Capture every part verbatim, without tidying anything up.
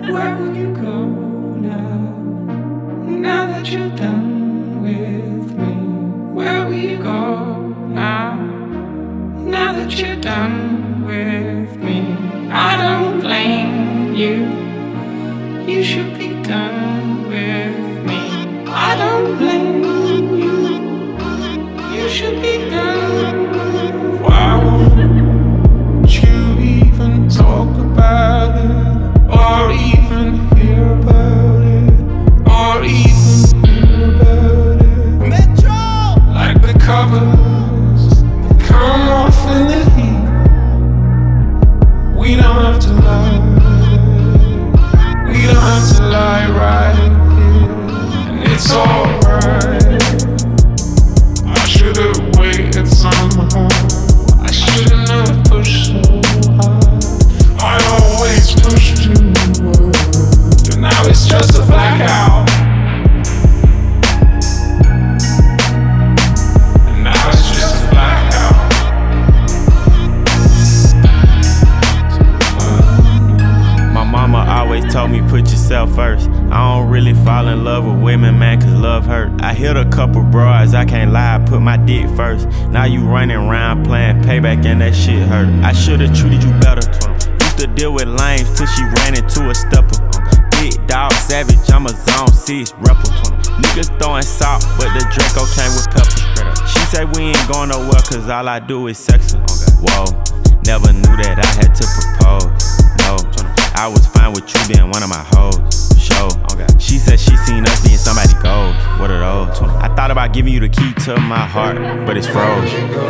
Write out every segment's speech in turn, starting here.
Where will you go now? Now that you're done with me, where will you go now? Now that you're done with me, I don't blame you. You should be done with me. I don't blame you. You should be done. Why won't you even talk about it, or even hear about it, or even hear about it? Metro! Like the covers that come off in the heat. We don't have to lie. We don't have to lie right here, and it's alright. I should've waited somehow. I shouldn't have pushed so hard. I always pushed too hard, but now it's just a blackout. And now it's just a blackout. My mama always told me put yourself first. I don't really fall in love with women, man, cause love hurt. I hit a couple broads, I can't lie, I put my dick first. Now you running around playing payback and that shit hurt. I should've treated you better. Used to deal with lames till she ran into a stepper. Big dog savage, I'm a zone six rapper. Niggas throwing salt, but the Draco came with pepper. She say we ain't going nowhere cause all I do is sex her. Whoa, never knew that I had to propose. No, I was fine with you being one of my hoes. Show. She said she seen us being somebody goals. What are those? I thought about giving you the key to my heart, but it's froze.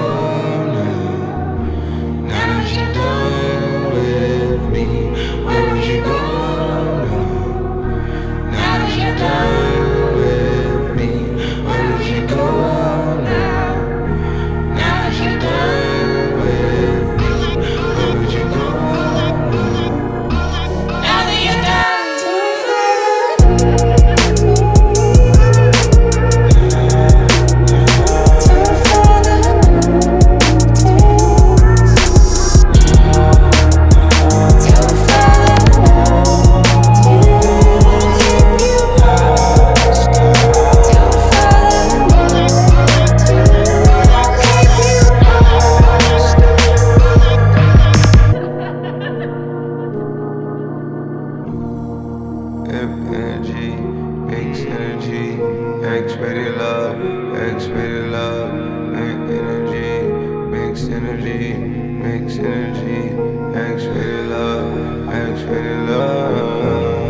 Energy, makes energy, X-rated love, X-rated love, energy, makes energy, makes energy, X-rated love, X-rated love.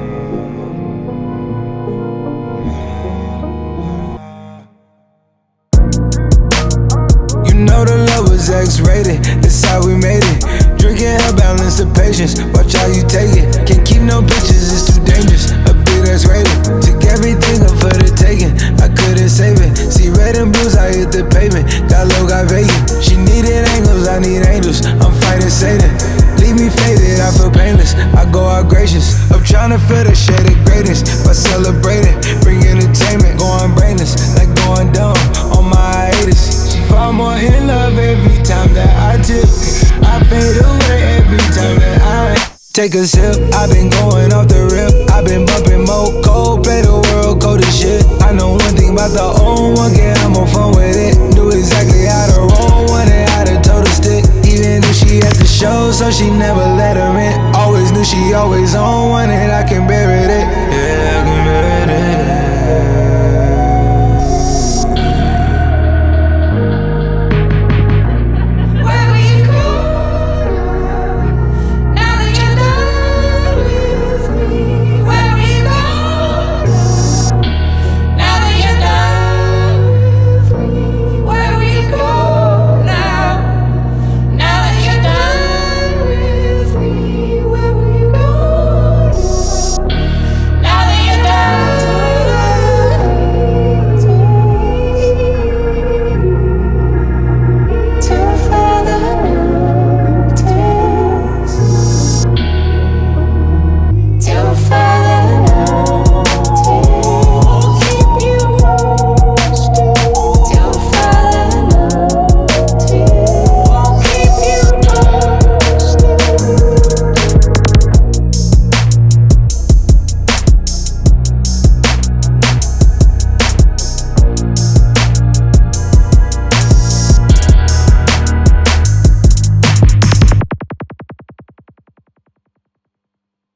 You know the love was X-rated, that's how we made it. Drinking help balance the patience, watch how you take it. Can't keep no pictures, it's too dangerous. A big that's rated, took everything up for the taking. I couldn't save it. See red and blues, I hit the pavement. Got low, got vacant. She needed angles, I need angels. I'm fighting Satan. Leave me faded, I feel painless. I go out gracious. I'm trying to feel the shade of greatness by celebrating. Bring entertainment, going brainless, like going dumb on my hiatus. She fall more in love every time that I tip. I fade away every time that I take a sip. I've been going off the rip. I've been bumping more cold, play the world cold as shit. I know one thing about the old one, get I'm on fun with it. Knew exactly how to roll one and how to toe the stick. Even if she had the show, so she never let her in. Always knew she always on one and I can bear it.